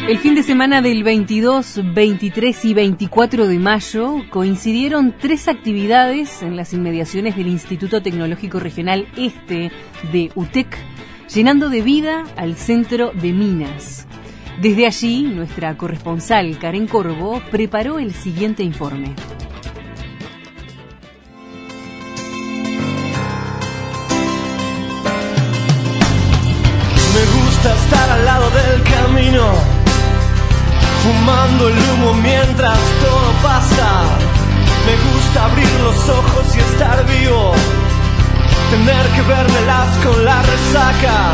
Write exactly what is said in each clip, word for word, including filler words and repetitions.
El fin de semana del veintidós, veintitrés y veinticuatro de mayo coincidieron tres actividades en las inmediaciones del Instituto Tecnológico Regional Este de U T E C, llenando de vida al centro de Minas. Desde allí, nuestra corresponsal Karen Corvo preparó el siguiente informe. Me gusta estar al lado del camino, fumando el humo mientras todo pasa. Me gusta abrir los ojos y estar vivo, tener que vérmelas con la resaca.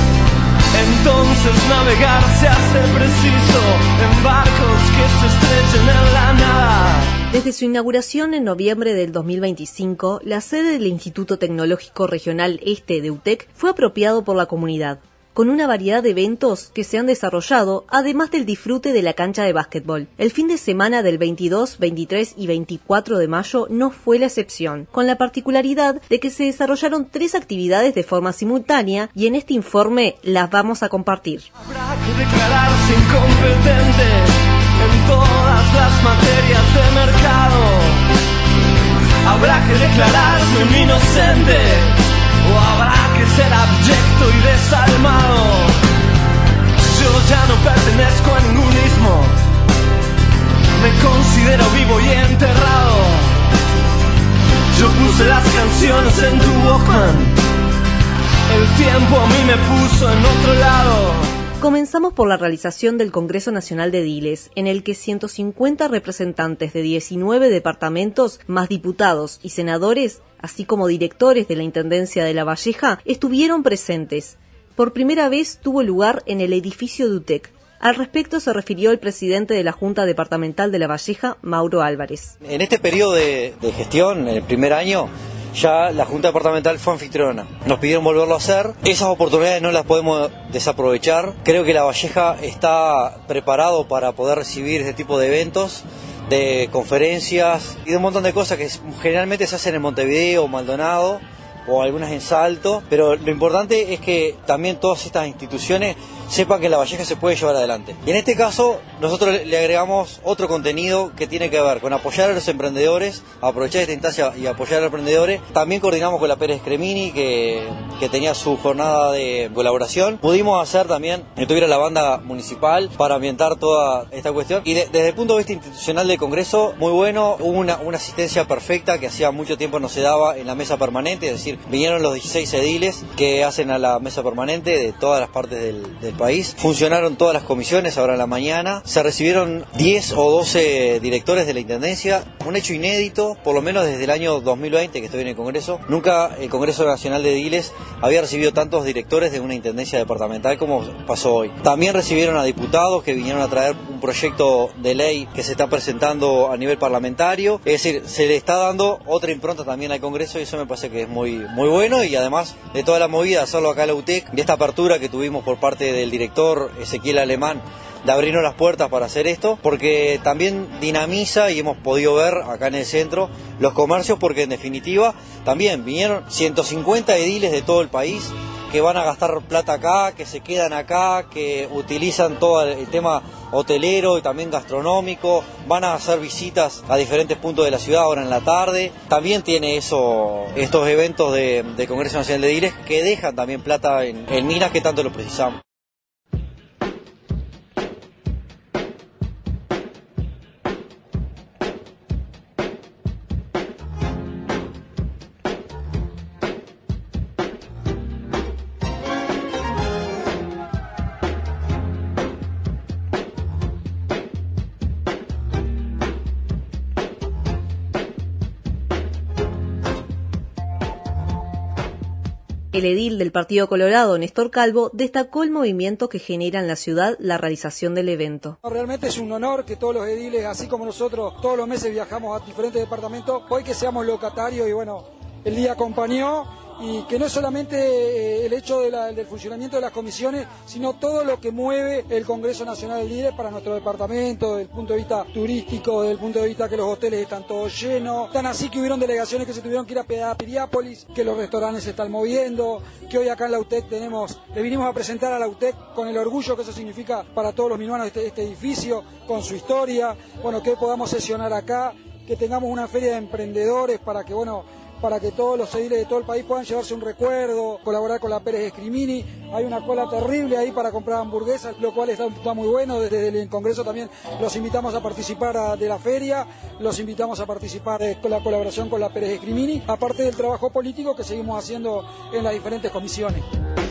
Entonces navegar se hace preciso en barcos que se estrechen en la nada. Desde su inauguración en noviembre del dos mil veinticinco, la sede del Instituto Tecnológico Regional Este de U T E C fue apropiado por la comunidad, con una variedad de eventos que se han desarrollado, además del disfrute de la cancha de básquetbol. El fin de semana del veintidós, veintitrés y veinticuatro de mayo no fue la excepción, con la particularidad de que se desarrollaron tres actividades de forma simultánea y en este informe las vamos a compartir. Habrá que declararse incompetente en todas las materias de mercado. Habrá que declararse un inocente, o habrá que ser abyecto y desalmado. Yo ya no pertenezco a ningún ismo, me considero vivo y enterrado. Yo puse las canciones en tu Walkman, el tiempo a mí me puso en otro lado. Comenzamos por la realización del Congreso Nacional de Ediles, en el que ciento cincuenta representantes de diecinueve departamentos, más diputados y senadores, así como directores de la Intendencia de La Valleja, estuvieron presentes. Por primera vez tuvo lugar en el edificio de U T E C. Al respecto se refirió el presidente de la Junta Departamental de La Valleja, Mauro Álvarez. En este periodo de, de gestión, en el primer año, ya la Junta Departamental fue anfitriona. Nos pidieron volverlo a hacer. Esas oportunidades no las podemos desaprovechar. Creo que La Valleja está preparado para poder recibir este tipo de eventos, de conferencias y de un montón de cosas que generalmente se hacen en Montevideo, Maldonado o algunas en Salto, pero lo importante es que también todas estas instituciones sepan que La Valleja se puede llevar adelante. Y en este caso, nosotros le agregamos otro contenido que tiene que ver con apoyar a los emprendedores, aprovechar esta instancia y apoyar a los emprendedores. También coordinamos con la Pérez Cremini, que, que tenía su jornada de colaboración. Pudimos hacer también que tuviera la banda municipal para ambientar toda esta cuestión. Y de, desde el punto de vista institucional del Congreso, muy bueno, hubo una, una asistencia perfecta que hacía mucho tiempo no se daba en la mesa permanente, es decir, vinieron los dieciséis ediles que hacen a la mesa permanente de todas las partes del, del país. Funcionaron todas las comisiones ahora en la mañana. Se recibieron diez o doce directores de la Intendencia. Un hecho inédito, por lo menos desde el año dos mil veinte que estoy en el Congreso. Nunca el Congreso Nacional de Ediles había recibido tantos directores de una Intendencia departamental como pasó hoy. También recibieron a diputados que vinieron a traer un proyecto de ley que se está presentando a nivel parlamentario. Es decir, se le está dando otra impronta también al Congreso y eso me parece que es muy, muy bueno. Y además de toda la movida, hacerlo acá en la U T E C, de esta apertura que tuvimos por parte del director Ezequiel Alemán, de abrirnos las puertas para hacer esto, porque también dinamiza y hemos podido ver acá en el centro los comercios, porque en definitiva también vinieron ciento cincuenta ediles de todo el país que van a gastar plata acá, que se quedan acá, que utilizan todo el tema hotelero y también gastronómico, van a hacer visitas a diferentes puntos de la ciudad ahora en la tarde. También tiene eso, estos eventos de, de Congreso Nacional de Ediles que dejan también plata en, en Minas, que tanto lo precisamos. El edil del Partido Colorado, Néstor Calvo, destacó el movimiento que genera en la ciudad la realización del evento. Realmente es un honor que todos los ediles, así como nosotros, todos los meses viajamos a diferentes departamentos, hoy que seamos locatarios y bueno, el día acompañó y que no es solamente el hecho de la, del funcionamiento de las comisiones, sino todo lo que mueve el Congreso Nacional de Ediles para nuestro departamento, desde el punto de vista turístico, desde el punto de vista que los hoteles están todos llenos, tan así que hubieron delegaciones que se tuvieron que ir a Piriápolis, que los restaurantes se están moviendo, que hoy acá en la U T E C tenemos, le vinimos a presentar a la U T E C con el orgullo que eso significa para todos los minuanos este, este edificio, con su historia, bueno, que podamos sesionar acá, que tengamos una feria de emprendedores para que, bueno, para que todos los ediles de todo el país puedan llevarse un recuerdo, colaborar con la Pérez Escrimini. Hay una cola terrible ahí para comprar hamburguesas, lo cual está, está muy bueno. Desde el Congreso también los invitamos a participar a, de la feria, los invitamos a participar de la colaboración con la Pérez Escrimini, aparte del trabajo político que seguimos haciendo en las diferentes comisiones.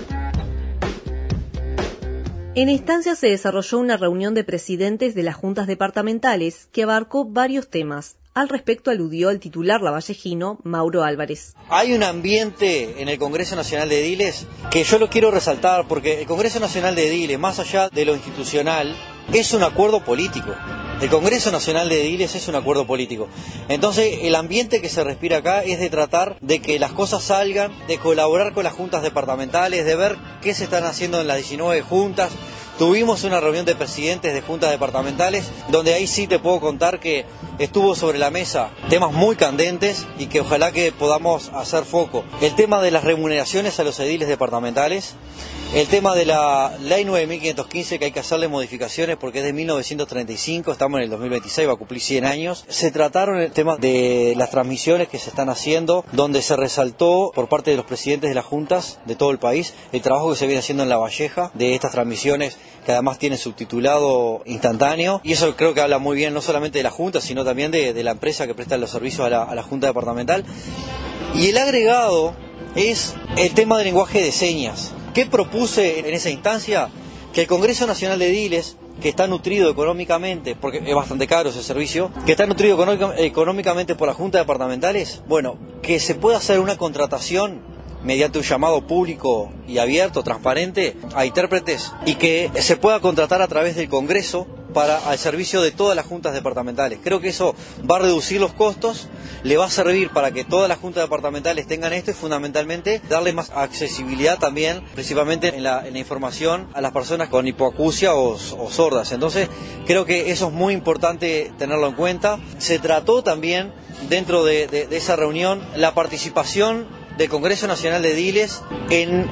En esta se desarrolló una reunión de presidentes de las juntas departamentales que abarcó varios temas. Al respecto aludió el titular lavallejino, Mauro Álvarez. Hay un ambiente en el Congreso Nacional de Ediles que yo lo quiero resaltar porque el Congreso Nacional de Ediles, más allá de lo institucional, es un acuerdo político. El Congreso Nacional de Ediles es un acuerdo político. Entonces, el ambiente que se respira acá es de tratar de que las cosas salgan, de colaborar con las juntas departamentales, de ver qué se están haciendo en las diecinueve juntas. Tuvimos una reunión de presidentes de juntas departamentales, donde ahí sí te puedo contar que estuvo sobre la mesa temas muy candentes y que ojalá que podamos hacer foco. El tema de las remuneraciones a los ediles departamentales, el tema de la ley nueve mil quinientos quince, que hay que hacerle modificaciones porque es de mil novecientos treinta y cinco, estamos en el dos mil veintiséis, va a cumplir cien años. Se trataron el tema de las transmisiones que se están haciendo, donde se resaltó por parte de los presidentes de las juntas de todo el país el trabajo que se viene haciendo en La Valleja de estas transmisiones, que además tiene subtitulado instantáneo, y eso creo que habla muy bien no solamente de la Junta, sino también de, de la empresa que presta los servicios a la, a la Junta Departamental. Y el agregado es el tema del lenguaje de señas. ¿Qué propuse en esa instancia? Que el Congreso Nacional de Ediles, que está nutrido económicamente, porque es bastante caro ese servicio, que está nutrido económicamente por las juntas departamentales, bueno, que se pueda hacer una contratación mediante un llamado público y abierto, transparente, a intérpretes, y que se pueda contratar a través del Congreso para al servicio de todas las juntas departamentales. Creo que eso va a reducir los costos, le va a servir para que todas las juntas departamentales tengan esto y fundamentalmente darle más accesibilidad también, principalmente en la, en la información a las personas con hipoacusia o, o sordas. Entonces creo que eso es muy importante tenerlo en cuenta. Se trató también dentro de, de, de esa reunión la participación del Congreso Nacional de Ediles en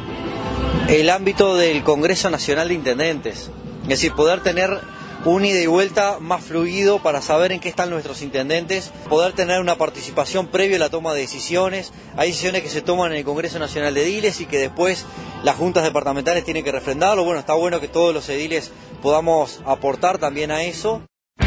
el ámbito del Congreso Nacional de Intendentes. Es decir, poder tener un ida y vuelta más fluido para saber en qué están nuestros intendentes, poder tener una participación previa a la toma de decisiones. Hay decisiones que se toman en el Congreso Nacional de Ediles y que después las juntas departamentales tienen que refrendarlo. Bueno, está bueno que todos los ediles podamos aportar también a eso.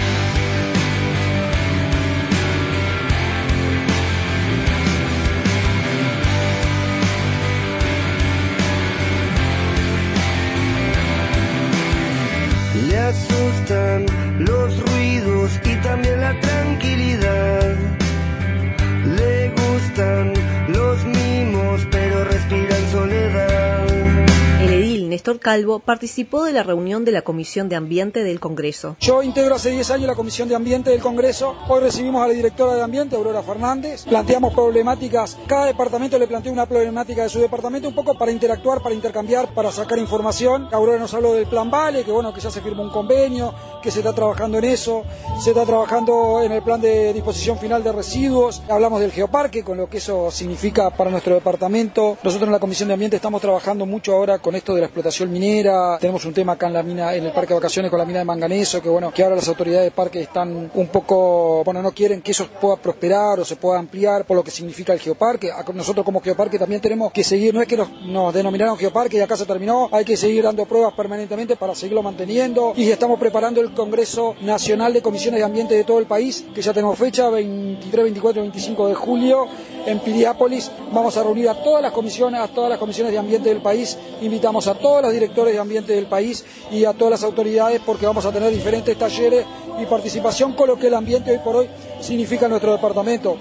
Le asustan los ruidos y también la tranquilidad. Le gustan los mimos, pero respiran soledad. El edil Néstor Calvo participó de la reunión de la Comisión de Ambiente del Congreso. Yo integro hace diez años la Comisión de Ambiente del Congreso. Hoy recibimos a la directora de Ambiente, Aurora Fernández. Planteamos problemáticas, cada departamento le plantea una problemática de su departamento, un poco para interactuar, para intercambiar, para sacar información. Aurora nos habló del Plan Vale, que bueno, que ya se firmó un convenio, que se está trabajando en eso. Se está trabajando en el plan de disposición final de residuos. Hablamos del geoparque, con lo que eso significa para nuestro departamento. Nosotros en la Comisión de Ambiente estamos trabajando mucho ahora con esto de la explotación minera. Tenemos un tema acá en la mina, en el parque de vacaciones con la mina de manganeso, que bueno, que ahora las autoridades del parque están un poco, bueno, no quieren que eso pueda prosperar o se pueda ampliar por lo que significa el geoparque. Nosotros como geoparque también tenemos que seguir, no es que nos, nos denominaron geoparque y acá se terminó, hay que seguir dando pruebas permanentemente para seguirlo manteniendo, y estamos preparando el Congreso Nacional de Comisiones de Ambiente de todo el país, que ya tenemos fecha, veintitrés, veinticuatro y veinticinco de julio en Piriápolis. Vamos a reunir a todas las comisiones, a todas las comisiones de ambiente del país, invitamos a todos los directores de ambiente del país y a todas las autoridades, porque vamos a tener diferentes talleres y participación con lo que el ambiente hoy por hoy significa en nuestro departamento.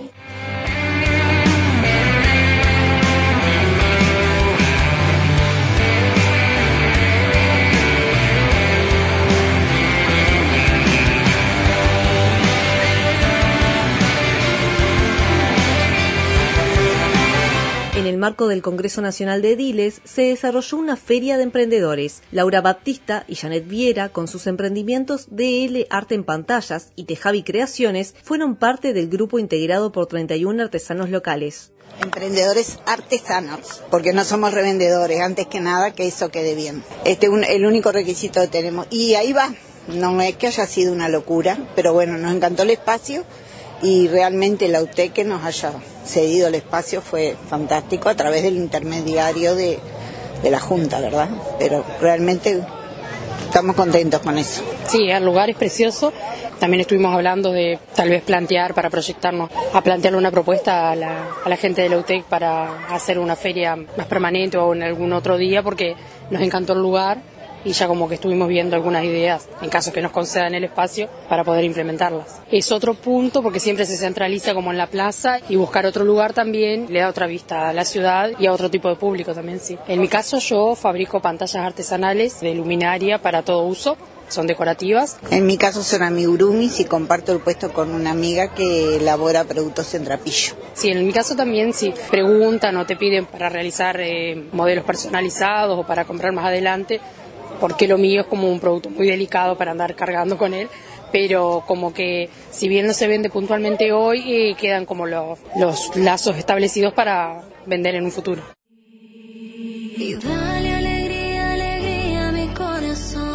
En el marco del Congreso Nacional de Ediles, se desarrolló una feria de emprendedores. Laura Baptista y Janet Viera, con sus emprendimientos D L Arte en Pantallas y Tejavi Creaciones, fueron parte del grupo integrado por treinta y uno artesanos locales. Emprendedores artesanos, porque no somos revendedores, antes que nada que eso quede bien. Este es un, el único requisito que tenemos. Y ahí va, no es que haya sido una locura, pero bueno, nos encantó el espacio y realmente la U T E C que nos haya cedido el espacio fue fantástico a través del intermediario de, de la Junta, ¿verdad? Pero realmente estamos contentos con eso. Sí, el lugar es precioso. También estuvimos hablando de tal vez plantear, para proyectarnos, a plantearle una propuesta a la, a la gente de la U T E C para hacer una feria más permanente o en algún otro día, porque nos encantó el lugar y ya como que estuvimos viendo algunas ideas, en caso que nos concedan el espacio, para poder implementarlas. Es otro punto, porque siempre se centraliza como en la plaza, y buscar otro lugar también le da otra vista a la ciudad y a otro tipo de público también, sí. En mi caso yo fabrico pantallas artesanales de luminaria para todo uso. Son decorativas. En mi caso son amigurumis y comparto el puesto con una amiga que elabora productos en trapillo. Sí, en mi caso también si preguntan o te piden para realizar eh, modelos personalizados o para comprar más adelante, porque lo mío es como un producto muy delicado para andar cargando con él, pero como que si bien no se vende puntualmente hoy, eh, quedan como los, los lazos establecidos para vender en un futuro. Y dale alegría, alegría a mi corazón.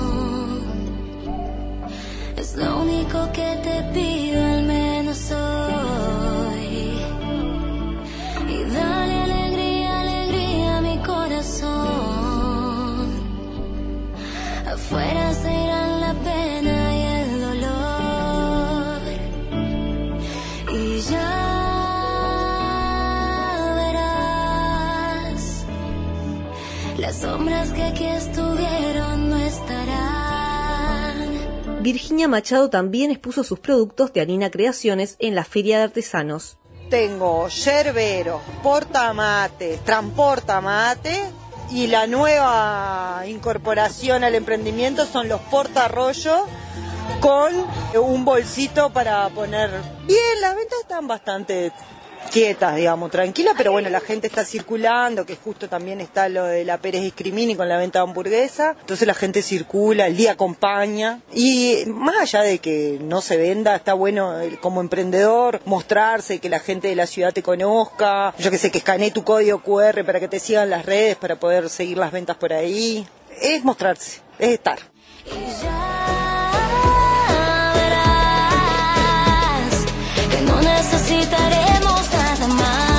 Es lo único que te pido, al menos hoy. Y dale alegría, alegría a mi corazón. Afuera se irán la pena y el dolor. Y ya verás, las sombras que aquí estuvieron no estarán. Virginia Machado también expuso sus productos de Anina Creaciones en la Feria de Artesanos. Tengo yerberos, portamates, transportamate, y la nueva incorporación al emprendimiento son los portarrollos con un bolsito para poner. Bien, las ventas están bastante quietas, digamos, tranquilas, pero bueno, la gente está circulando, que justo también está lo de la Pérez Discrimini con la venta de hamburguesa, entonces la gente circula, el día acompaña, y más allá de que no se venda, está bueno como emprendedor mostrarse, que la gente de la ciudad te conozca, yo que sé, que escanee tu código cu erre para que te sigan las redes, para poder seguir las ventas por ahí, es mostrarse, es estar. Necesitaremos nada más.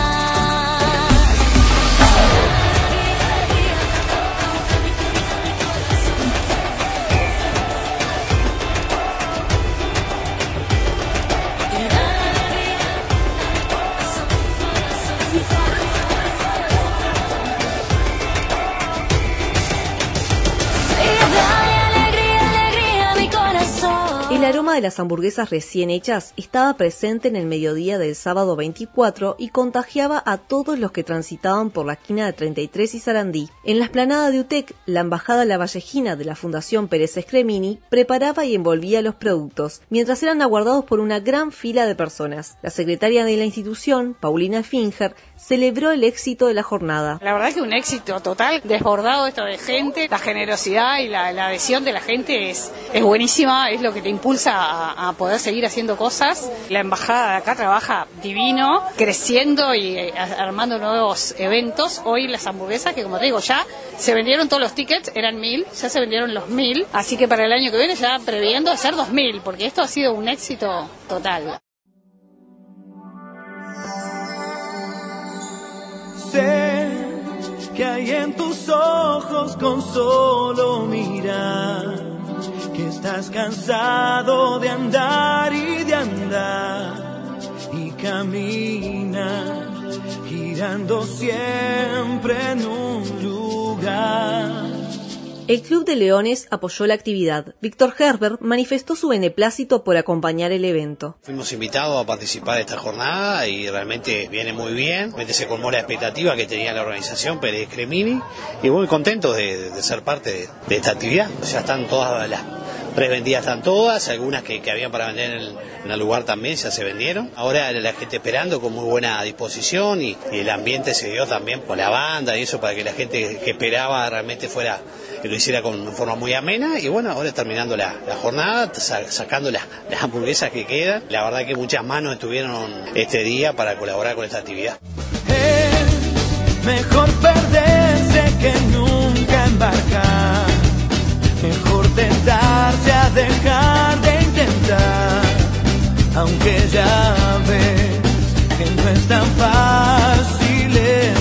El aroma de las hamburguesas recién hechas estaba presente en el mediodía del sábado veinticuatro y contagiaba a todos los que transitaban por la esquina de treinta y tres y Sarandí. En la explanada de U T E C, la embajada lavallejina de la Fundación Pérez Discrimini preparaba y envolvía los productos, mientras eran aguardados por una gran fila de personas. La secretaria de la institución, Paulina Finger, celebró el éxito de la jornada. La verdad que un éxito total, desbordado esto de gente, la generosidad y la, la adhesión de la gente es, es buenísima, es lo que te impulsa a, a poder seguir haciendo cosas. La embajada de acá trabaja divino, creciendo y eh, armando nuevos eventos. Hoy las hamburguesas, que como te digo, ya se vendieron todos los tickets, eran mil, ya se vendieron los mil, así que para el año que viene ya previendo hacer dos mil, porque esto ha sido un éxito total. Sé que hay en tus ojos con solo mirar, que estás cansado de andar y de andar, y camina girando siempre en un lugar. El Club de Leones apoyó la actividad. Víctor Herbert manifestó su beneplácito por acompañar el evento. Fuimos invitados a participar de esta jornada y realmente viene muy bien. Realmente se colmó la expectativa que tenía la organización Pérez Discrimini y muy contentos de, de ser parte de, de esta actividad. Ya están todas las Revendidas están todas, algunas que, que habían para vender en el, en el lugar también ya se vendieron. Ahora la gente esperando con muy buena disposición y, y el ambiente se dio también por la banda y eso para que la gente que esperaba realmente fuera, que lo hiciera con forma muy amena. Y bueno, ahora terminando la, la jornada, sa, sacando la, las hamburguesas que quedan. La verdad que muchas manos estuvieron este día para colaborar con esta actividad. Es mejor perderse que nunca embarcar. Mejor tentarse a dejar de intentar, aunque ya ves que no es tan fácil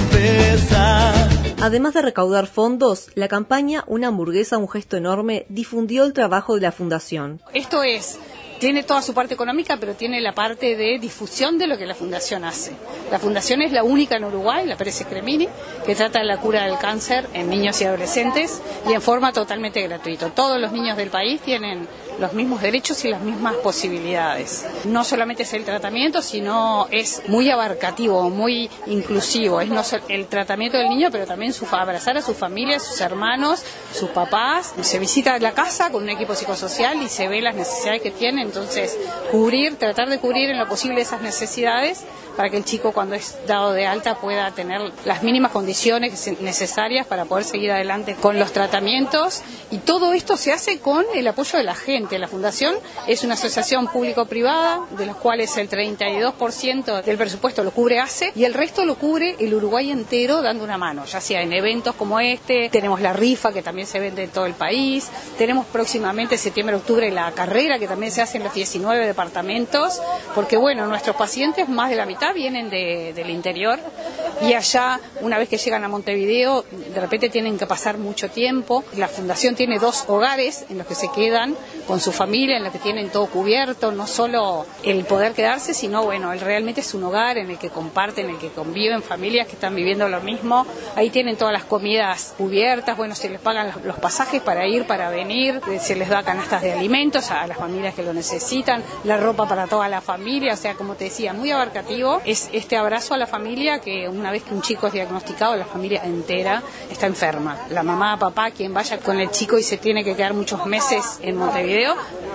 empezar. Además de recaudar fondos, la campaña Una hamburguesa, un gesto enorme difundió el trabajo de la Fundación. Esto es... Tiene toda su parte económica, pero tiene la parte de difusión de lo que la Fundación hace. La Fundación es la única en Uruguay, la Pérez Scremini, que trata de la cura del cáncer en niños y adolescentes y en forma totalmente gratuita. Todos los niños del país tienen los mismos derechos y las mismas posibilidades. No solamente es el tratamiento, sino es muy abarcativo, muy inclusivo. Es no el tratamiento del niño, pero también su, abrazar a su familia, a sus hermanos, sus papás. Se visita la casa con un equipo psicosocial y se ve las necesidades que tienen. Entonces, cubrir, tratar de cubrir en lo posible esas necesidades para que el chico cuando es dado de alta pueda tener las mínimas condiciones necesarias para poder seguir adelante con los tratamientos. Y todo esto se hace con el apoyo de la gente. La Fundación es una asociación público-privada, de los cuales el treinta y dos por ciento del presupuesto lo cubre A C E y el resto lo cubre el Uruguay entero dando una mano, ya sea en eventos como este. Tenemos la rifa que también se vende en todo el país, tenemos próximamente septiembre-octubre la carrera que también se hace en los diecinueve departamentos, porque bueno, nuestros pacientes, más de la mitad vienen de, del interior y allá, una vez que llegan a Montevideo, de repente tienen que pasar mucho tiempo. La Fundación tiene dos hogares en los que se quedan con su familia, en los que tienen todo cubierto, no solo el poder quedarse, sino bueno, el, realmente es un hogar en el que comparten, en el que conviven familias que están viviendo lo mismo. Ahí tienen todas las comidas cubiertas, bueno, se les pagan los, los pasajes para ir, para venir, se les da canastas de alimentos a las familias que lo necesitan, la ropa para toda la familia, o sea, como te decía, muy abarcativo. Es este abrazo a la familia que una vez que un chico es diagnosticado, la familia entera está enferma. La mamá, papá, quien vaya con el chico y se tiene que quedar muchos meses en Montevideo,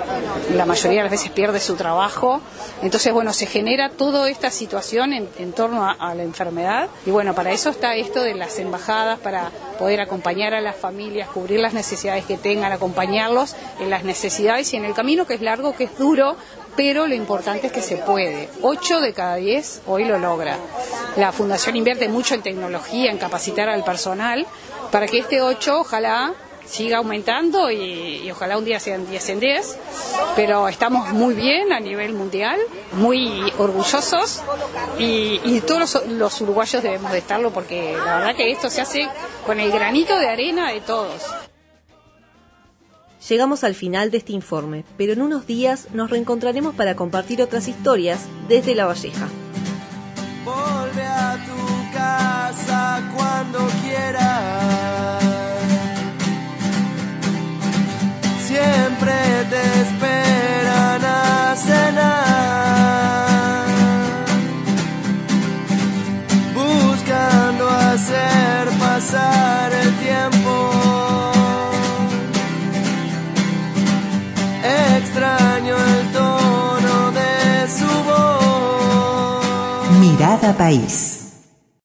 la mayoría de las veces pierde su trabajo. Entonces, bueno, se genera toda esta situación en, en torno a, a la enfermedad. Y bueno, para eso está esto de las embajadas, para poder acompañar a las familias, cubrir las necesidades que tengan, acompañarlos en las necesidades y en el camino que es largo, que es duro, pero lo importante es que se puede. Ocho de cada diez hoy lo logra. La Fundación invierte mucho en tecnología, en capacitar al personal, para que este ocho ojalá siga aumentando y, y ojalá un día sean diez en diez, pero estamos muy bien a nivel mundial, muy orgullosos y, y todos los, los uruguayos debemos de estarlo porque la verdad que esto se hace con el granito de arena de todos. Llegamos al final de este informe, pero en unos días nos reencontraremos para compartir otras historias desde La Valleja. Volve a tu casa cuando quieras. Siempre te esperan a cenar, buscando hacer pasar el tiempo. Extraño el tono de su voz. Mirada País.